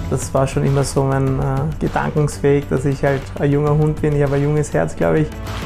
Das war schon immer so mein Gedankensweg, dass ich halt ein junger Hund bin. Ich habe ein junges Herz, glaube ich.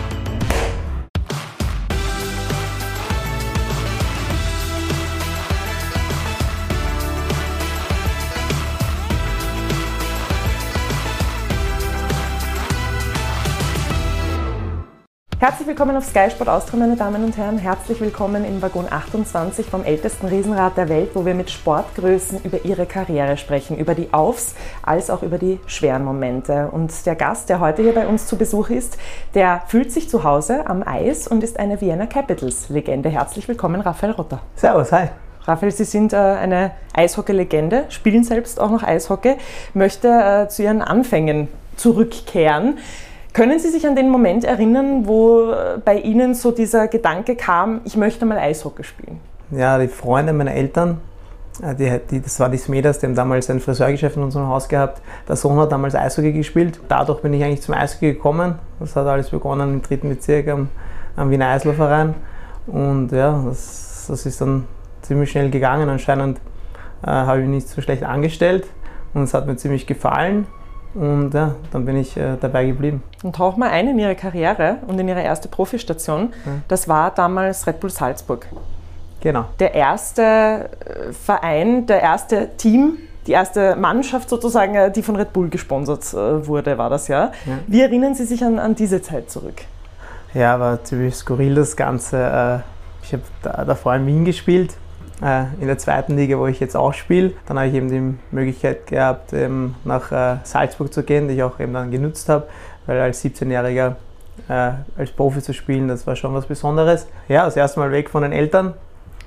Herzlich willkommen auf Sky Sport Austria, meine Damen und Herren. Herzlich willkommen im Waggon 28 vom ältesten Riesenrad der Welt, wo wir mit Sportgrößen über ihre Karriere sprechen, über die Aufs- als auch über die schweren Momente. Und der Gast, der heute hier bei uns zu Besuch ist, der fühlt sich zu Hause am Eis und ist eine Vienna Capitals-Legende. Herzlich willkommen, Raphael Rotter. Servus, hi. Raphael, Sie sind eine Eishockey-Legende, spielen selbst auch noch Eishockey, möchte zu Ihren Anfängen zurückkehren. Können Sie sich an den Moment erinnern, wo bei Ihnen so dieser Gedanke kam, ich möchte mal Eishockey spielen? Ja, die Freunde meiner Eltern, das war die Smedas, die haben damals ein Friseurgeschäft in unserem Haus gehabt. Der Sohn hat damals Eishockey gespielt. Dadurch bin ich eigentlich zum Eishockey gekommen. Das hat alles begonnen im 3. Bezirk am Wiener Eislerverein. Und ja, das ist dann ziemlich schnell gegangen. Anscheinend habe ich mich nicht so schlecht angestellt und es hat mir ziemlich gefallen. Und ja, dann bin ich dabei geblieben. Und tauch mal ein in Ihre Karriere und in Ihre erste Profistation. Ja. Das war damals Red Bull Salzburg. Genau. Der erste Verein, der erste Team, die erste Mannschaft sozusagen, die von Red Bull gesponsert wurde, war das ja. Wie erinnern Sie sich an diese Zeit zurück? Ja, war ziemlich skurril das Ganze. Ich habe davor in Wien gespielt. In der 2. Liga, wo ich jetzt auch spiele. Dann habe ich eben die Möglichkeit gehabt, nach Salzburg zu gehen, die ich auch eben dann genutzt habe, weil als 17-Jähriger als Profi zu spielen, das war schon was Besonderes. Ja, das erste Mal weg von den Eltern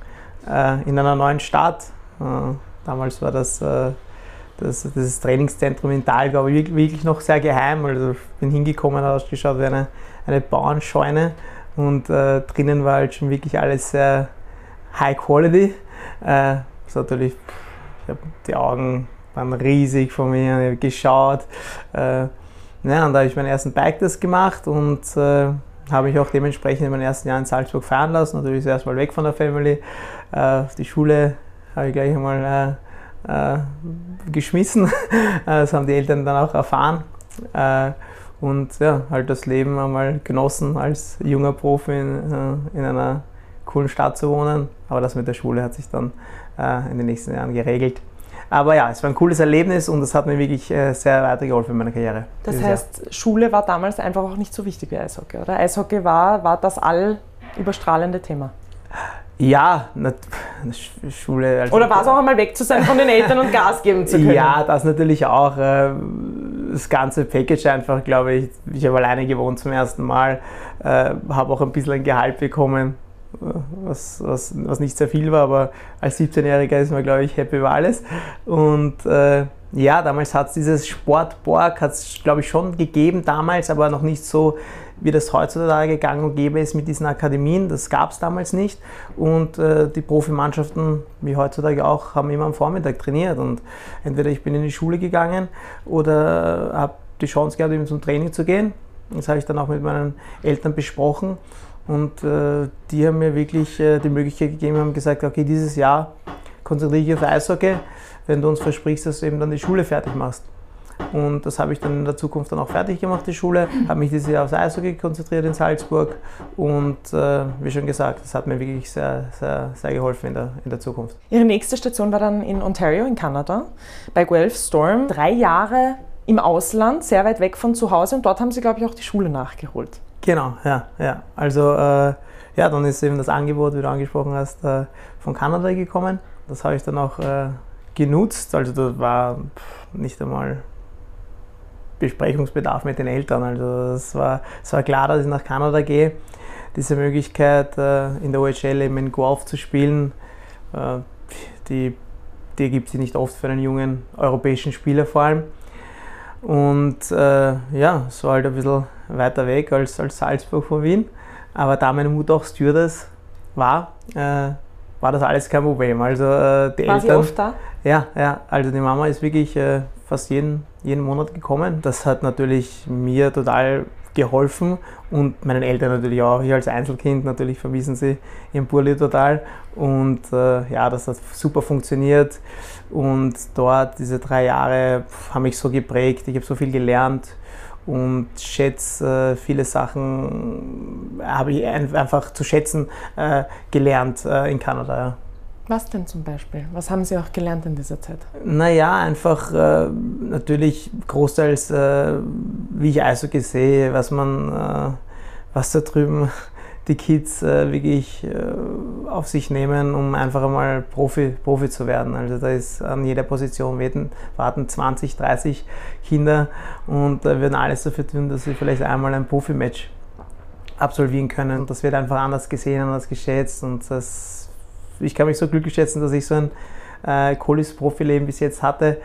in einer neuen Stadt. Damals war das Trainingszentrum in Thalgau wirklich noch sehr geheim. Also ich bin hingekommen, hat ausgeschaut wie eine Bauernscheune und drinnen war halt schon wirklich alles sehr High Quality. Die Augen waren riesig von mir, ich habe geschaut. Und da habe ich meinen ersten Bike-Test gemacht und habe mich auch dementsprechend in meinen ersten Jahren in Salzburg fahren lassen. Natürlich erst mal weg von der Family. Auf die Schule habe ich gleich einmal geschmissen. Das haben die Eltern dann auch erfahren. Und ja, halt das Leben einmal genossen als junger Profi in einer coolen Stadt zu wohnen, aber das mit der Schule hat sich dann in den nächsten Jahren geregelt. Aber ja, es war ein cooles Erlebnis und das hat mir wirklich sehr weitergeholfen in meiner Karriere. Das heißt, Schule war damals einfach auch nicht so wichtig wie Eishockey, oder? Eishockey war das allüberstrahlende Thema? Ja, Schule... Also oder war es auch einmal weg zu sein von den Eltern und Gas geben zu können? Ja, das natürlich auch. Das ganze Package einfach, glaube ich. Ich habe alleine gewohnt zum ersten Mal, habe auch ein bisschen ein Gehalt bekommen, was nicht sehr viel war, aber als 17-Jähriger ist man, glaube ich, happy über alles. Und ja, damals hat es dieses Sportborg, glaube ich, schon gegeben damals, aber noch nicht so, wie das heutzutage gang und gäbe ist mit diesen Akademien. Das gab es damals nicht. Und die Profimannschaften, wie heutzutage auch, haben immer am Vormittag trainiert. Und entweder ich bin in die Schule gegangen oder habe die Chance gehabt, eben zum Training zu gehen. Das habe ich dann auch mit meinen Eltern besprochen. Und die haben mir wirklich die Möglichkeit gegeben, haben gesagt, okay, dieses Jahr konzentriere ich auf Eishockey, wenn du uns versprichst, dass du eben dann die Schule fertig machst. Und das habe ich dann in der Zukunft dann auch fertig gemacht, die Schule, habe mich dieses Jahr aufs Eishockey konzentriert in Salzburg und wie schon gesagt, das hat mir wirklich sehr, sehr, sehr geholfen in der Zukunft. Ihre nächste Station war dann in Ontario in Kanada, bei Guelph Storm. 3 Jahre im Ausland, sehr weit weg von zu Hause und dort haben Sie, glaube ich, auch die Schule nachgeholt. Genau, ja. Also dann ist eben das Angebot, wie du angesprochen hast, von Kanada gekommen. Das habe ich dann auch genutzt. Also da war nicht einmal Besprechungsbedarf mit den Eltern. Also es war klar, dass ich nach Kanada gehe. Diese Möglichkeit, in der OHL eben in Guelph zu spielen, die gibt es nicht oft für einen jungen europäischen Spieler vor allem. Und es war halt ein bisschen weiter weg als Salzburg von Wien. Aber da meine Mutter auch Stewardess war das alles kein Problem. Also die Eltern... War sie oft da? Ja, also die Mama ist wirklich fast jeden Monat gekommen. Das hat natürlich mir total geholfen und meinen Eltern natürlich auch. Ich als Einzelkind, natürlich vermissen sie ihren Burli total und das hat super funktioniert und dort diese 3 Jahre haben mich so geprägt, ich habe so viel gelernt und schätze viele Sachen, habe ich einfach zu schätzen gelernt in Kanada. Ja. Was denn zum Beispiel? Was haben Sie auch gelernt in dieser Zeit? Naja, einfach natürlich großteils, wie ich Eishockey sehe, was da drüben die Kids wirklich auf sich nehmen, um einfach einmal Profi zu werden. Also da ist an jeder Position warten 20, 30 Kinder und da werden alles dafür tun, dass sie vielleicht einmal ein Profimatch absolvieren können. Und das wird einfach anders gesehen, anders geschätzt und ich kann mich so glücklich schätzen, dass ich so ein cooles Profileben bis jetzt hatte.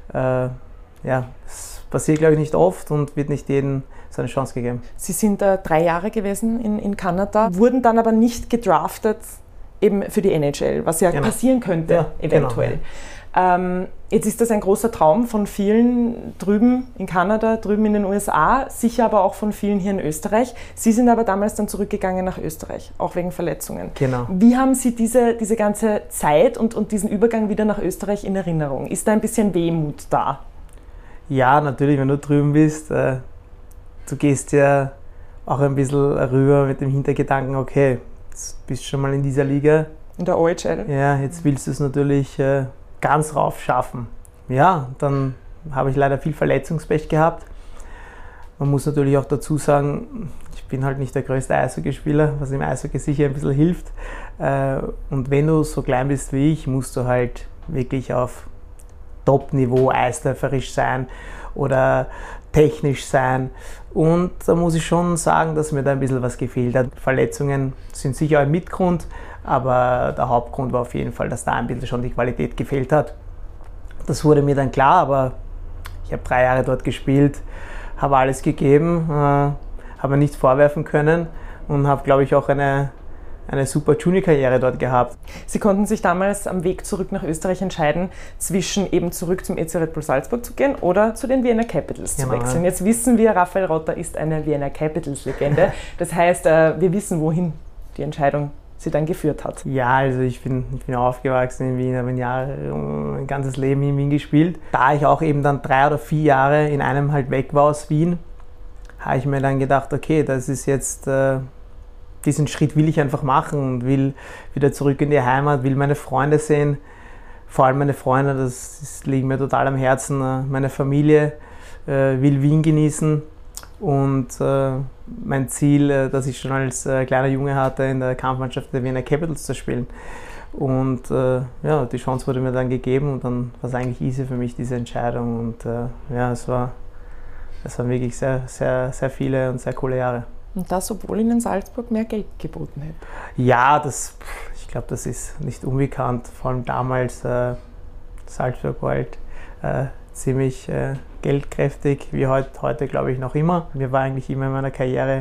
Es passiert, glaube ich, nicht oft und wird nicht jedem so eine Chance gegeben. Sie sind 3 Jahre gewesen in Kanada, wurden dann aber nicht gedraftet eben für die NHL, was ja passieren könnte, eventuell. Genau. Jetzt ist das ein großer Traum von vielen drüben in Kanada, drüben in den USA, sicher aber auch von vielen hier in Österreich. Sie sind aber damals dann zurückgegangen nach Österreich, auch wegen Verletzungen. Genau. Wie haben Sie diese ganze Zeit und diesen Übergang wieder nach Österreich in Erinnerung? Ist da ein bisschen Wehmut da? Ja, natürlich, wenn du drüben bist, du gehst ja auch ein bisschen rüber mit dem Hintergedanken, okay, jetzt bist du schon mal in dieser Liga. In der OHL? Ja, jetzt willst du es natürlich ganz rauf schaffen. Ja, dann habe ich leider viel Verletzungspech gehabt. Man muss natürlich auch dazu sagen, ich bin halt nicht der größte Eishockeyspieler, was im Eishockey sicher ein bisschen hilft. Und wenn du so klein bist wie ich, musst du halt wirklich auf Top-Niveau eisläuferisch sein oder technisch sein. Und da muss ich schon sagen, dass mir da ein bisschen was gefehlt hat. Verletzungen sind sicher ein Mitgrund, aber der Hauptgrund war auf jeden Fall, dass da ein bisschen schon die Qualität gefehlt hat. Das wurde mir dann klar, aber ich habe 3 Jahre dort gespielt, habe alles gegeben, habe nichts vorwerfen können und habe, glaube ich, auch eine super Junior-Karriere dort gehabt. Sie konnten sich damals am Weg zurück nach Österreich entscheiden, zwischen eben zurück zum EC Red Bull Salzburg zu gehen oder zu den Vienna Capitals zu wechseln. Jetzt wissen wir, Raphael Rotter ist eine Vienna Capitals-Legende. Das heißt, wir wissen, wohin die Entscheidung sie dann geführt hat. Ja, also ich bin aufgewachsen in Wien, habe mein ganzes Leben in Wien gespielt. Da ich auch eben dann 3 oder 4 Jahre in einem halt weg war aus Wien, habe ich mir dann gedacht, okay, das ist jetzt... diesen Schritt will ich einfach machen und will wieder zurück in die Heimat, will meine Freunde sehen, vor allem meine Freunde, das liegt mir total am Herzen, meine Familie, will Wien genießen und mein Ziel, das ich schon als kleiner Junge hatte, in der Kampfmannschaft der Vienna Capitals zu spielen. Und die Chance wurde mir dann gegeben und dann war es eigentlich easy für mich, diese Entscheidung und es waren wirklich sehr, sehr, sehr viele und sehr coole Jahre. Und das, obwohl Ihnen Salzburg mehr Geld geboten hätte? Ja, ich glaube, das ist nicht unbekannt. Vor allem damals, Salzburg war halt ziemlich geldkräftig, wie heute glaube ich noch immer. Mir war eigentlich immer in meiner Karriere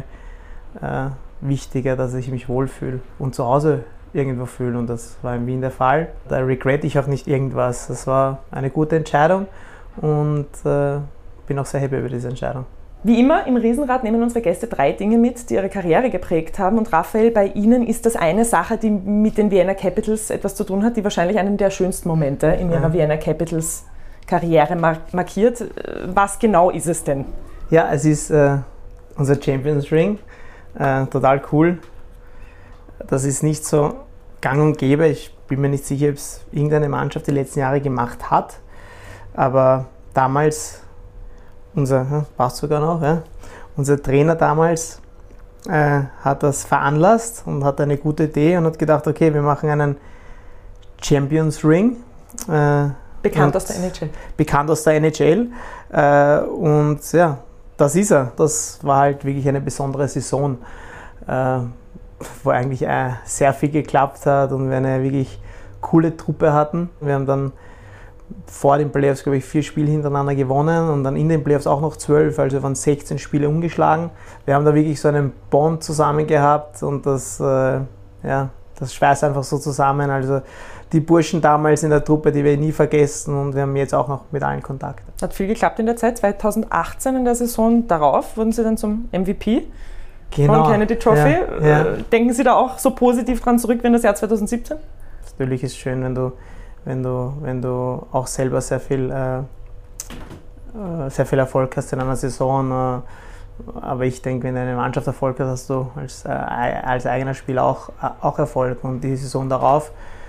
wichtiger, dass ich mich wohlfühle und zu Hause irgendwo fühle. Und das war in Wien der Fall. Da regrette ich auch nicht irgendwas. Das war eine gute Entscheidung und bin auch sehr happy über diese Entscheidung. Wie immer im Riesenrad nehmen unsere Gäste 3 Dinge mit, die ihre Karriere geprägt haben. Und Raphael, bei Ihnen ist das eine Sache, die mit den Vienna Capitals etwas zu tun hat, die wahrscheinlich einen der schönsten Momente in Ihrer Vienna Capitals Karriere markiert. Was genau ist es denn? Ja, es ist unser Champions Ring. Total cool. Das ist nicht so gang und gäbe. Ich bin mir nicht sicher, ob es irgendeine Mannschaft die letzten Jahre gemacht hat. Aber damals... passt sogar noch, ja. Unser Trainer damals hat das veranlasst und hat eine gute Idee und hat gedacht, okay, wir machen einen Champions Ring. Bekannt aus der NHL. Bekannt aus der NHL. Und ja, das ist er. Das war halt wirklich eine besondere Saison, wo eigentlich sehr viel geklappt hat und wir eine wirklich coole Truppe hatten. Wir haben dann vor den Playoffs, glaube ich, 4 Spiele hintereinander gewonnen und dann in den Playoffs auch noch 12, also waren 16 Spiele umgeschlagen. Wir haben da wirklich so einen Bond zusammen gehabt und das das schweißt einfach so zusammen. Also die Burschen damals in der Truppe, die wir nie vergessen und wir haben jetzt auch noch mit allen Kontakt. Hat viel geklappt in der Zeit. 2018 in der Saison darauf wurden Sie dann zum MVP von Kennedy Trophy. Ja. Denken Sie da auch so positiv dran zurück wie in das Jahr 2017? Natürlich ist es schön, wenn du auch selber sehr viel Erfolg hast in einer Saison. Aber ich denke, wenn eine Mannschaft Erfolg hat, hast du als eigener Spieler auch Erfolg. Und die Saison darauf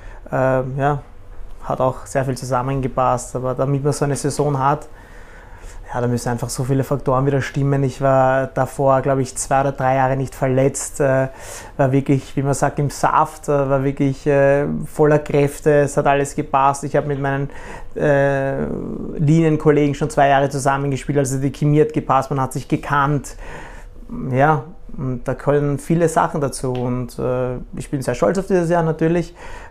hat auch sehr viel zusammengepasst. Aber damit man so eine Saison hat, da müssen einfach so viele Faktoren wieder stimmen. Ich war davor, glaube ich, 2 oder 3 Jahre nicht verletzt, war wirklich, wie man sagt, im Saft, war wirklich voller Kräfte, es hat alles gepasst. Ich habe mit meinen Linienkollegen schon 2 Jahre zusammengespielt, also die Chemie hat gepasst, man hat sich gekannt. Ja, und da kommen viele Sachen dazu und ich bin sehr stolz auf dieses Jahr natürlich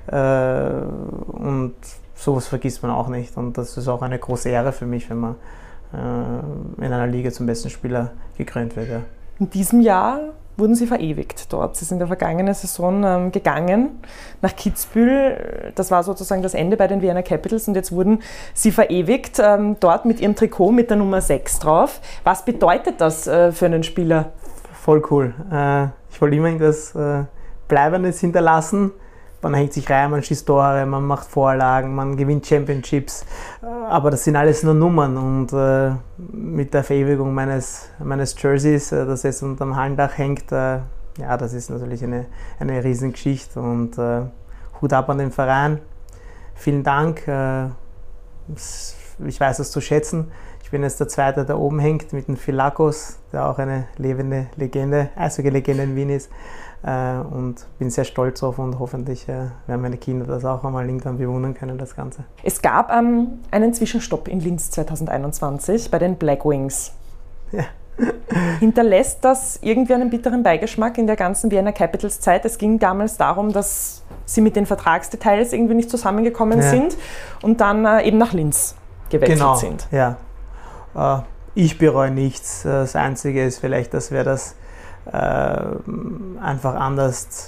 und sowas vergisst man auch nicht und das ist auch eine große Ehre für mich, wenn man in einer Liga zum besten Spieler gekrönt wird. Ja. In diesem Jahr wurden Sie verewigt dort. Sie sind in der vergangenen Saison gegangen nach Kitzbühel. Das war sozusagen das Ende bei den Vienna Capitals und jetzt wurden Sie verewigt, dort mit Ihrem Trikot mit der Nummer 6 drauf. Was bedeutet das für einen Spieler? Voll cool. Ich wollte immer irgendwas Bleibendes hinterlassen. Man hängt sich rein, man schießt Tore, man macht Vorlagen, man gewinnt Championships. Aber das sind alles nur Nummern und mit der Verewigung meines Jerseys, das jetzt unterm Hallendach hängt, das ist natürlich eine Riesengeschichte und Hut ab an den Verein. Vielen Dank. Ich weiß das zu schätzen. Ich bin jetzt der Zweite, der oben hängt mit dem Philakos, der auch eine lebende Legende, Eishockey-Legende in Wien ist. Und bin sehr stolz drauf und hoffentlich werden meine Kinder das auch einmal irgendwann bewundern können, das Ganze. Es gab einen Zwischenstopp in Linz 2021 bei den Black Wings. Ja. Hinterlässt das irgendwie einen bitteren Beigeschmack in der ganzen Vienna Capitals Zeit? Es ging damals darum, dass Sie mit den Vertragsdetails irgendwie nicht zusammengekommen sind und dann eben nach Linz gewechselt sind. Ja. Ich bereue nichts. Das Einzige ist vielleicht, dass wir das einfach anders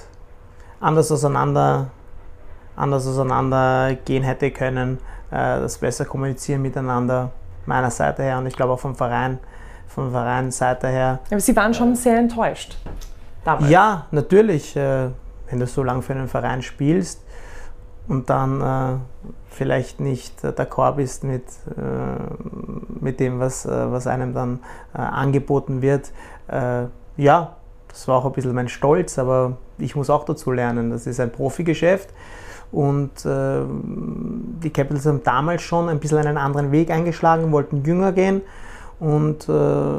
auseinandergehen hätte können, das besser kommunizieren miteinander, meiner Seite her und ich glaube auch vom Vereinsseite her. Aber Sie waren schon sehr enttäuscht damals. Ja, natürlich, wenn du so lange für einen Verein spielst und dann vielleicht nicht d'accord bist mit dem, was einem dann angeboten wird. Ja, das war auch ein bisschen mein Stolz, aber ich muss auch dazu lernen. Das ist ein Profigeschäft und die Capitals haben damals schon ein bisschen einen anderen Weg eingeschlagen, wollten jünger gehen und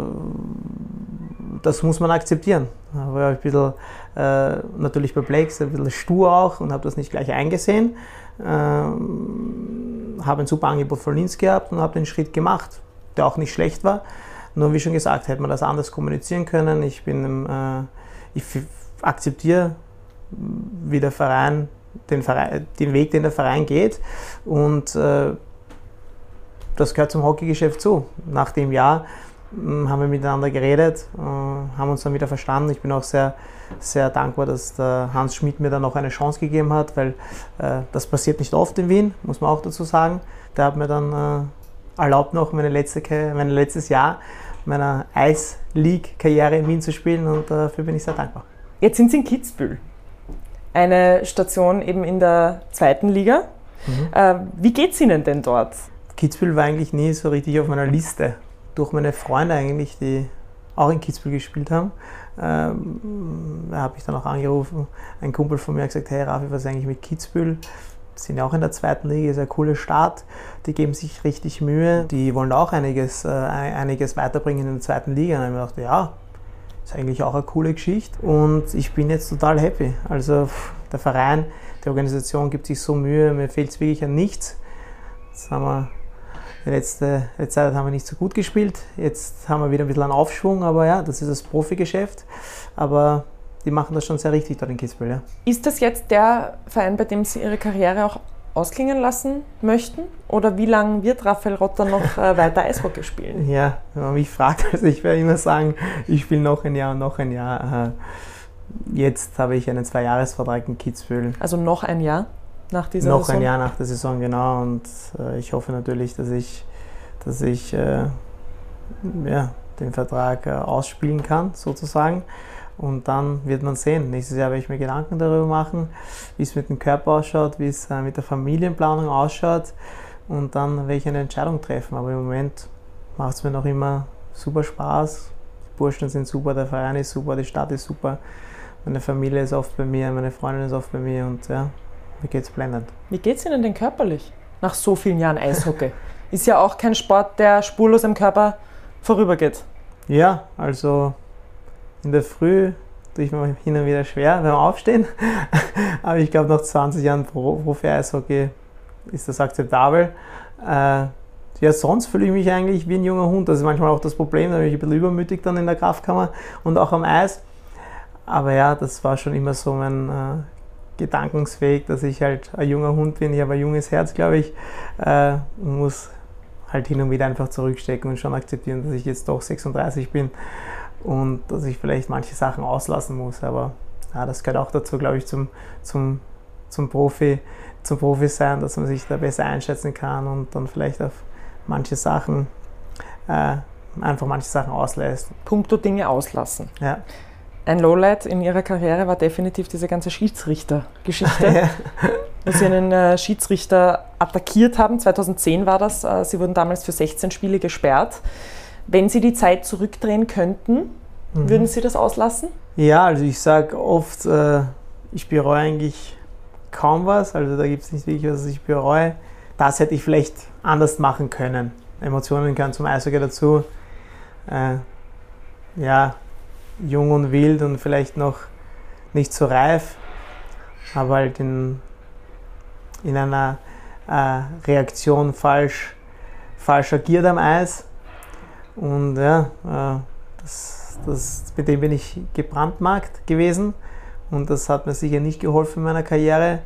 das muss man akzeptieren. Da war ich ein bisschen natürlich perplex, ein bisschen stur auch und habe das nicht gleich eingesehen. Habe ein super Angebot von Linz gehabt und habe den Schritt gemacht, der auch nicht schlecht war. Nur wie schon gesagt, hätte man das anders kommunizieren können. Ich akzeptiere wie der Verein, den Weg, den der Verein geht. Und das gehört zum Hockeygeschäft zu. Nach dem Jahr haben wir miteinander geredet, haben uns dann wieder verstanden. Ich bin auch sehr, sehr dankbar, dass der Hans Schmidt mir dann noch eine Chance gegeben hat, weil das passiert nicht oft in Wien, muss man auch dazu sagen. Der hat mir dann erlaubt, noch mein letztes Jahr meiner Ice League-Karriere in Wien zu spielen und dafür bin ich sehr dankbar. Jetzt sind Sie in Kitzbühel, eine Station eben in der 2. Liga. Wie geht es Ihnen denn dort? Kitzbühel war eigentlich nie so richtig auf meiner Liste. Durch meine Freunde eigentlich, die auch in Kitzbühel gespielt haben, habe ich dann auch angerufen. Ein Kumpel von mir hat gesagt, hey Rafi, was ist eigentlich mit Kitzbühel? Sind ja auch in der 2. Liga, ist ein cooler Start. Die geben sich richtig Mühe. Die wollen auch einiges weiterbringen in der 2. Liga. Und dann habe ich mir gedacht, ja, ist eigentlich auch eine coole Geschichte. Und ich bin jetzt total happy. Also der Verein, die Organisation gibt sich so Mühe, mir fehlt es wirklich an nichts. Jetzt haben wir die letzte Zeit haben wir nicht so gut gespielt. Jetzt haben wir wieder ein bisschen einen Aufschwung, aber ja, das ist das Profigeschäft. Aber die machen das schon sehr richtig dort in Kitzbühel. Ja. Ist das jetzt der Verein, bei dem Sie Ihre Karriere auch ausklingen lassen möchten? Oder wie lange wird Raphael Rotter noch weiter Eishockey spielen? Ja, wenn man mich fragt, also ich werde immer sagen, ich spiele noch ein Jahr und noch ein Jahr. jetzt habe ich einen 2-Jahres-Vertrag in Kitzbühel. Also noch ein Jahr nach dieser Noch Saison? ein Jahr nach der Saison, genau. Und ich hoffe natürlich, dass ich den Vertrag ausspielen kann, sozusagen. Und dann wird man sehen. Nächstes Jahr werde ich mir Gedanken darüber machen, wie es mit dem Körper ausschaut, wie es mit der Familienplanung ausschaut. Und dann werde ich eine Entscheidung treffen. Aber im Moment macht es mir noch immer super Spaß. Die Burschen sind super, der Verein ist super, die Stadt ist super. Meine Familie ist oft bei mir, meine Freundin ist oft bei mir und ja, mir geht's blendend. Wie geht's Ihnen denn körperlich nach so vielen Jahren Eishockey? Ist ja auch kein Sport, der spurlos am Körper vorübergeht. Ja, also in der Früh tue ich mir hin und wieder schwer beim Aufstehen. Aber ich glaube, nach 20 Jahren Profi-Eishockey ist das akzeptabel. Ja, sonst fühle ich mich eigentlich wie ein junger Hund. Das ist manchmal auch das Problem, da bin ich ein bisschen übermütig dann in der Kraftkammer und auch am Eis. Aber ja, das war schon immer so mein Gedankensweg, dass ich halt ein junger Hund bin. Ich habe ein junges Herz, glaube ich. Und muss halt hin und wieder einfach zurückstecken und schon akzeptieren, dass ich jetzt doch 36 bin und dass ich vielleicht manche Sachen auslassen muss. Aber ja, das gehört auch dazu, glaube ich, zum Profi sein, dass man sich da besser einschätzen kann und dann vielleicht auf manche Sachen auslässt. Punkto Dinge auslassen. Ja. Ein Lowlight in Ihrer Karriere war definitiv diese ganze Schiedsrichter-Geschichte, Ja. wo Sie einen Schiedsrichter attackiert haben. 2010 war das. Sie wurden damals für 16 Spiele gesperrt. Wenn Sie die Zeit zurückdrehen könnten, würden Sie das auslassen? Ja, also ich sage oft, ich bereue eigentlich kaum was. Also da gibt es nicht wirklich was, ich bereue. Das hätte ich vielleicht anders machen können. Emotionen gehören zum Eishockey dazu. Ja, jung und wild und vielleicht noch nicht so reif, aber halt in einer Reaktion falsch agiert am Eis. Und ja, mit dem bin ich gebrandmarkt gewesen und das hat mir sicher nicht geholfen in meiner Karriere.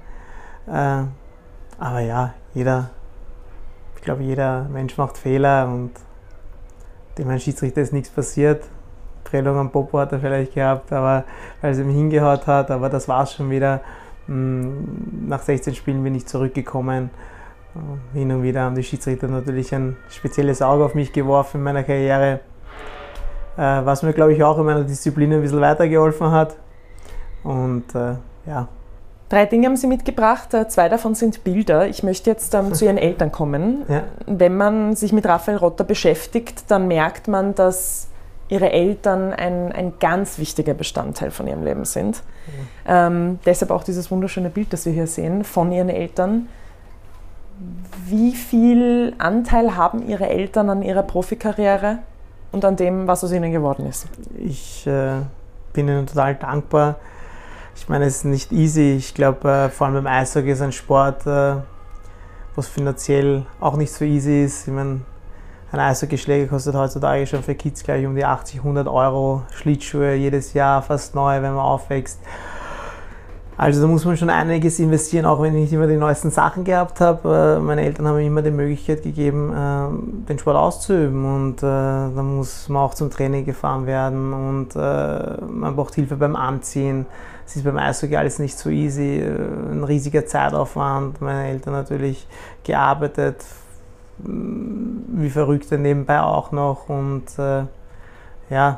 Aber ja, ich glaube, jeder Mensch macht Fehler und dem Schiedsrichter ist nichts passiert. Prellung am Popo hat er vielleicht gehabt, aber weil sie ihm hingehaut hat, aber das war es schon wieder. Nach 16 Spielen bin ich zurückgekommen. Hin und wieder haben die Schiedsrichter natürlich ein spezielles Auge auf mich geworfen in meiner Karriere, was mir, glaube ich, auch in meiner Disziplin ein bisschen weitergeholfen hat. Und ja. 3 Dinge haben Sie mitgebracht, 2 davon sind Bilder. Ich möchte jetzt zu Ihren Eltern kommen. Ja. Wenn man sich mit Raphael Rotter beschäftigt, dann merkt man, dass Ihre Eltern ein ganz wichtiger Bestandteil von Ihrem Leben sind. Deshalb auch dieses wunderschöne Bild, das wir hier sehen, von Ihren Eltern. Wie viel Anteil haben Ihre Eltern an Ihrer Profikarriere und an dem, was aus ihnen geworden ist? Ich bin ihnen total dankbar. Ich meine, es ist nicht easy. Ich glaube, vor allem beim Eishockey ist ein Sport, was finanziell auch nicht so easy ist. Ich meine, ein Eishockeyschläger kostet heutzutage schon für Kids gleich um die 80-100 Euro. Schlittschuhe jedes Jahr fast neu, wenn man aufwächst. Also da muss man schon einiges investieren, auch wenn ich nicht immer die neuesten Sachen gehabt habe. Meine Eltern haben mir immer die Möglichkeit gegeben, den Sport auszuüben und da muss man auch zum Training gefahren werden und man braucht Hilfe beim Anziehen. Es ist beim Eishockey alles nicht so easy, ein riesiger Zeitaufwand. Meine Eltern natürlich gearbeitet, wie Verrückte nebenbei auch noch und ja,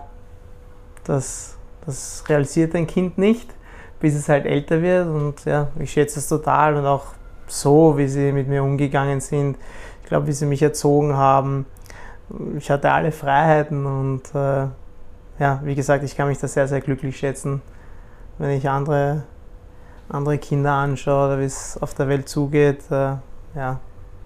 das realisiert ein Kind nicht, bis es halt älter wird und ja, ich schätze es total und auch so, wie sie mit mir umgegangen sind. Ich glaube, wie sie mich erzogen haben. Ich hatte alle Freiheiten und ja, wie gesagt, ich kann mich da sehr, sehr glücklich schätzen, wenn ich andere Kinder anschaue oder wie es auf der Welt zugeht. Ja.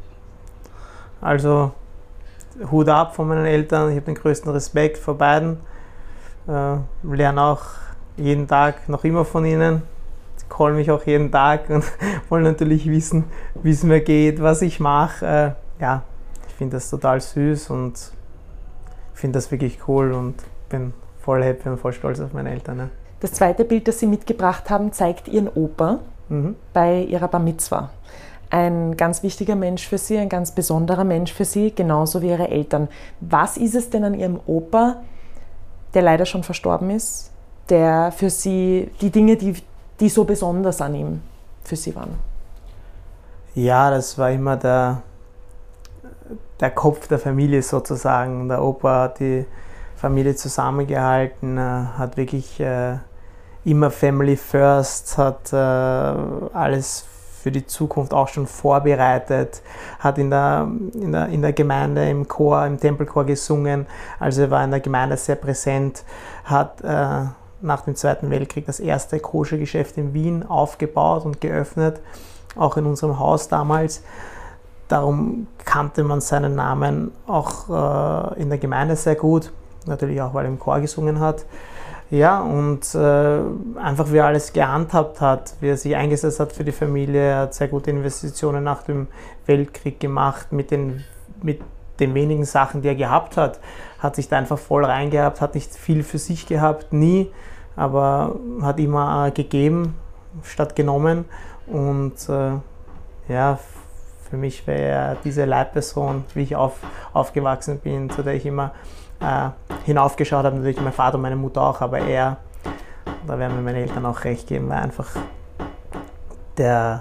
Also Hut ab von meinen Eltern, ich habe den größten Respekt vor beiden. Lerne auch jeden Tag noch immer von ihnen. Sie callen mich auch jeden Tag und wollen natürlich wissen, wie es mir geht, was ich mache. Ja, ich finde das total süß und finde das wirklich cool und bin voll happy und voll stolz auf meine Eltern. Ja. Das zweite Bild, das Sie mitgebracht haben, zeigt Ihren Opa bei Ihrer Bar Mitzwa. Ein ganz wichtiger Mensch für Sie, ein ganz besonderer Mensch für Sie, genauso wie Ihre Eltern. Was ist es denn an Ihrem Opa, der leider schon verstorben ist, der für Sie, die Dinge, die so besonders an ihm für Sie waren? Ja, das war immer der Kopf der Familie sozusagen. Der Opa hat die Familie zusammengehalten, hat wirklich immer Family First, hat alles für die Zukunft auch schon vorbereitet, hat in der Gemeinde, im Chor, im Tempelchor gesungen, also er war in der Gemeinde sehr präsent, hat nach dem Zweiten Weltkrieg das erste Koschergeschäft in Wien aufgebaut und geöffnet, auch in unserem Haus damals. Darum kannte man seinen Namen auch in der Gemeinde sehr gut, natürlich auch, weil er im Chor gesungen hat. Ja, und einfach wie er alles gehandhabt hat, wie er sich eingesetzt hat für die Familie, er hat sehr gute Investitionen nach dem Weltkrieg gemacht, mit den wenigen Sachen, die er gehabt hat sich da einfach voll reingehabt, hat nicht viel für sich gehabt, nie, aber hat immer gegeben statt genommen. Und ja, für mich wäre er diese Leitperson, wie ich aufgewachsen bin, zu der ich immer hinaufgeschaut habe, natürlich mein Vater und meine Mutter auch, aber er, da werden mir meine Eltern auch recht geben, war einfach der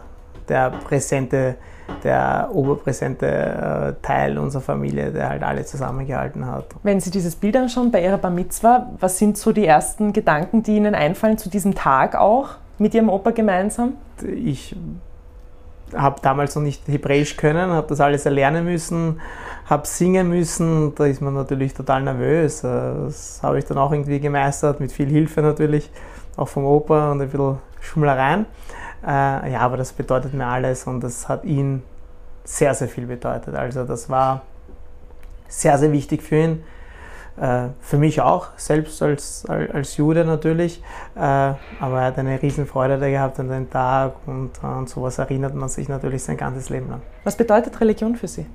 oberpräsente Teil unserer Familie, der halt alle zusammengehalten hat. Wenn Sie dieses Bild anschauen bei Ihrer Bar Mitzwa, was sind so die ersten Gedanken, die Ihnen einfallen zu diesem Tag auch mit Ihrem Opa gemeinsam? Ich habe damals noch nicht Hebräisch können, habe das alles erlernen müssen, habe singen müssen, da ist man natürlich total nervös. Das habe ich dann auch irgendwie gemeistert, mit viel Hilfe natürlich, auch vom Opa und ein bisschen Schummlereien. Ja, aber das bedeutet mir alles und das hat ihn sehr, sehr viel bedeutet. Also das war sehr, sehr wichtig für ihn. Für mich auch, selbst als Jude natürlich, aber er hat eine Riesenfreude da gehabt an den Tag und an sowas erinnert man sich natürlich sein ganzes Leben lang. Was bedeutet Religion für Sie?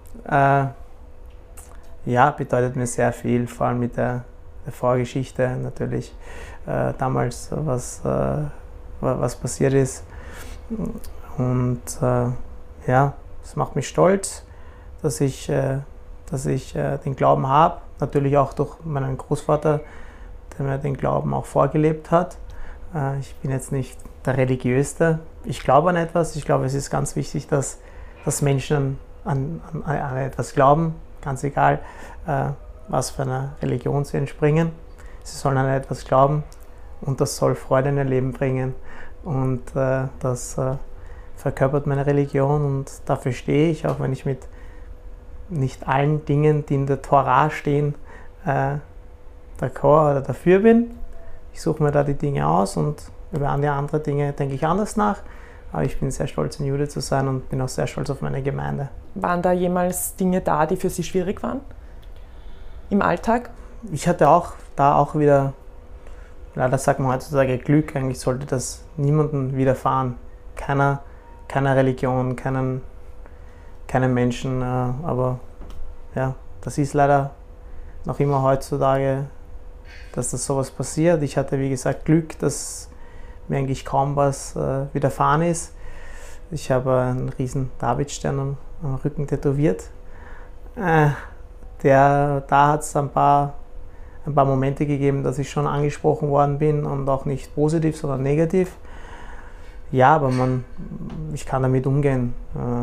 Ja, bedeutet mir sehr viel, vor allem mit der Vorgeschichte natürlich, damals was passiert ist und ja, es macht mich stolz, dass ich den Glauben habe. Natürlich auch durch meinen Großvater, der mir den Glauben auch vorgelebt hat. Ich bin jetzt nicht der Religiöste. Ich glaube an etwas. Ich glaube, es ist ganz wichtig, dass Menschen an etwas glauben, ganz egal, was für eine Religion sie entspringen. Sie sollen an etwas glauben und das soll Freude in ihr Leben bringen. Und das verkörpert meine Religion und dafür stehe ich, auch wenn ich mit nicht allen Dingen, die in der Tora stehen, d'accord oder dafür bin. Ich suche mir da die Dinge aus und über andere Dinge denke ich anders nach. Aber ich bin sehr stolz, ein Jude zu sein und bin auch sehr stolz auf meine Gemeinde. Waren da jemals Dinge da, die für Sie schwierig waren im Alltag? Ich hatte auch wieder, leider sagt man heutzutage Glück, eigentlich sollte das niemandem widerfahren. Keiner Religion, keinem Menschen, aber ja, das ist leider noch immer heutzutage, dass das sowas passiert. Ich hatte, wie gesagt, Glück, dass mir eigentlich kaum was widerfahren ist. Ich habe einen riesen Davidstern am Rücken tätowiert. Da hat es ein paar Momente gegeben, dass ich schon angesprochen worden bin und auch nicht positiv, sondern negativ. Ja, aber ich kann damit umgehen.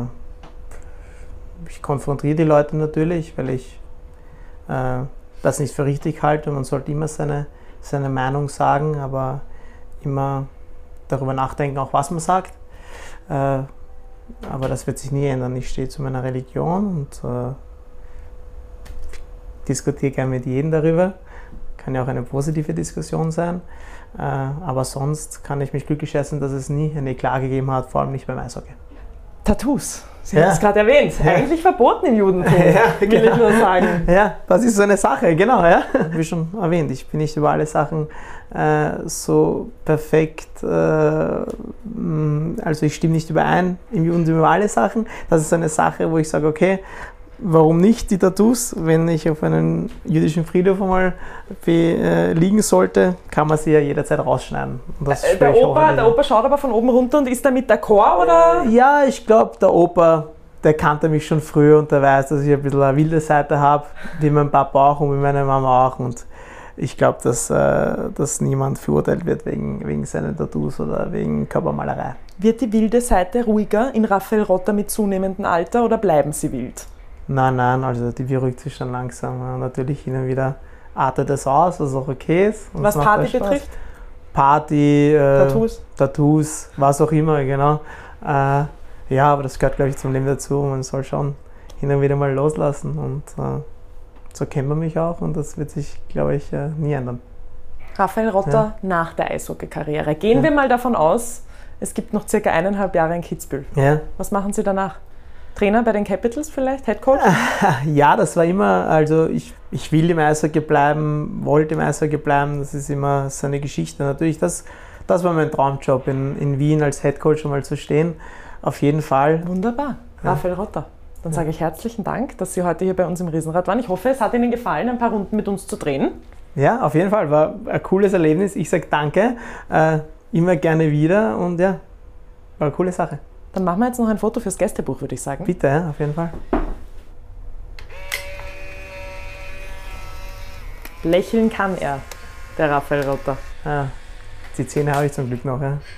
Ich konfrontiere die Leute natürlich, weil ich das nicht für richtig halte. Man sollte immer seine Meinung sagen, aber immer darüber nachdenken, auch was man sagt. Aber das wird sich nie ändern. Ich stehe zu meiner Religion und diskutiere gerne mit jedem darüber. Kann ja auch eine positive Diskussion sein. Aber sonst kann ich mich glücklich schätzen, dass es nie eine Klage gegeben hat, vor allem nicht beim Eishockey. Tattoos. Sie haben es gerade erwähnt. Ja. Eigentlich verboten im Judentum, will ich nur sagen. Ja, das ist so eine Sache, genau. Ja. Wie schon erwähnt, ich bin nicht über alle Sachen so perfekt, also ich stimme nicht überein im Judentum über alle Sachen. Das ist eine Sache, wo ich sage, okay, warum nicht die Tattoos? Wenn ich auf einem jüdischen Friedhof einmal liegen sollte, kann man sie ja jederzeit rausschneiden. Der Opa schaut aber von oben runter und ist damit d'accord, oder? Ja, ich glaube, der Opa, der kannte mich schon früher und der weiß, dass ich ein bisschen eine wilde Seite habe, wie mein Papa auch und wie meine Mama auch. Und ich glaube, dass niemand verurteilt wird wegen seiner Tattoos oder wegen Körpermalerei. Wird die wilde Seite ruhiger in Raphael Rotter mit zunehmendem Alter oder bleiben sie wild? Nein, also die beruhigt sich schon langsam. Natürlich hin und wieder artet es aus, was auch okay ist. Und was Party betrifft? Party, Tattoos, was auch immer, genau. Ja, aber das gehört, glaube ich, zum Leben dazu. Man soll schon hin und wieder mal loslassen und so kennt man mich auch und das wird sich, glaube ich, nie ändern. Raphael Rotter nach der Eishockey-Karriere. Gehen wir mal davon aus, es gibt noch circa 1,5 Jahre in Kitzbühel. Ja. Was machen Sie danach? Trainer bei den Capitals vielleicht? Headcoach? Ja, das war immer, also ich will im Eishockey bleiben, wollte im Eishockey bleiben, das ist immer so eine Geschichte. Natürlich, das war mein Traumjob, in Wien als Headcoach schon mal zu stehen, auf jeden Fall. Wunderbar, Raphael Rotter. Dann sage ich herzlichen Dank, dass Sie heute hier bei uns im Riesenrad waren. Ich hoffe, es hat Ihnen gefallen, ein paar Runden mit uns zu drehen. Ja, auf jeden Fall, war ein cooles Erlebnis. Ich sage danke, immer gerne wieder und ja, war eine coole Sache. Dann machen wir jetzt noch ein Foto fürs Gästebuch, würde ich sagen. Bitte, ja, auf jeden Fall. Lächeln kann er, der Raphael Rotter. Ja, die Zähne habe ich zum Glück noch. Ja.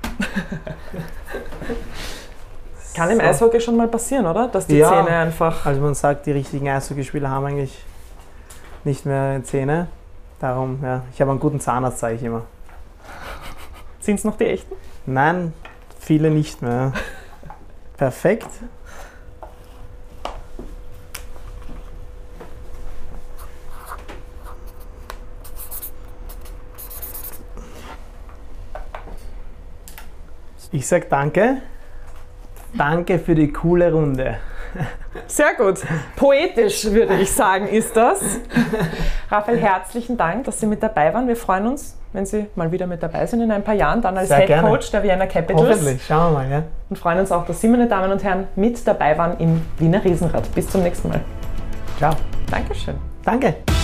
Kann im Eishockey schon mal passieren, oder? Dass die Zähne einfach... Also man sagt, die richtigen Eishockeyspieler haben eigentlich nicht mehr Zähne. Darum, ja, ich habe einen guten Zahnarzt, sage ich immer. Sind es noch die echten? Nein, viele nicht mehr. Perfekt. Ich sage danke. Danke für die coole Runde. Sehr gut. Poetisch, würde ich sagen, ist das. Raphael, herzlichen Dank, dass Sie mit dabei waren. Wir freuen uns, wenn Sie mal wieder mit dabei sind in ein paar Jahren, dann als Headcoach der Vienna Capitals. Hoffentlich, schauen wir mal. Ja. Und freuen uns auch, dass Sie, meine Damen und Herren, mit dabei waren im Wiener Riesenrad. Bis zum nächsten Mal. Ciao. Dankeschön. Danke.